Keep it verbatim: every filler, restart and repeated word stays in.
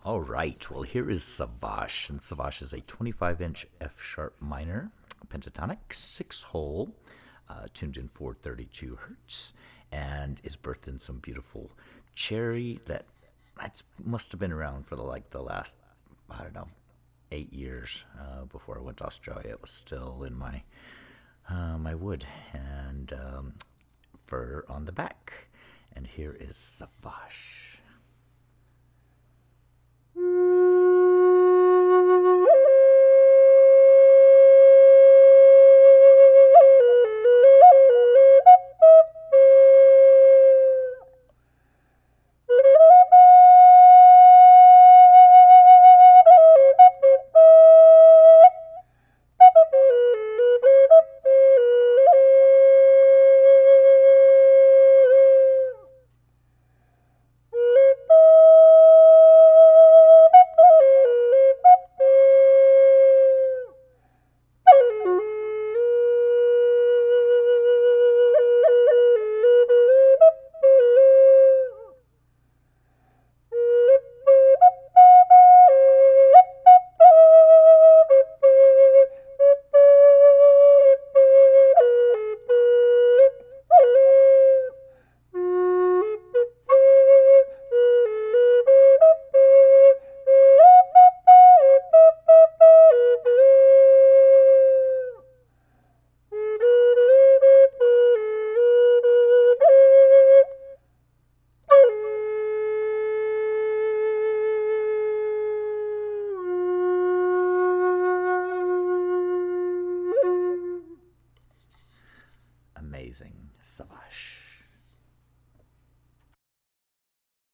All right, well, here is Savage, and Savage is a twenty-five inch F sharp minor, pentatonic, six hole, uh, tuned in four thirty-two hertz, and is birthed in some beautiful cherry that it's, must have been around for the like the last, I don't know, eight years uh, before I went to Australia. It was still in my uh, my wood and um, fur on the back. And here is Savage.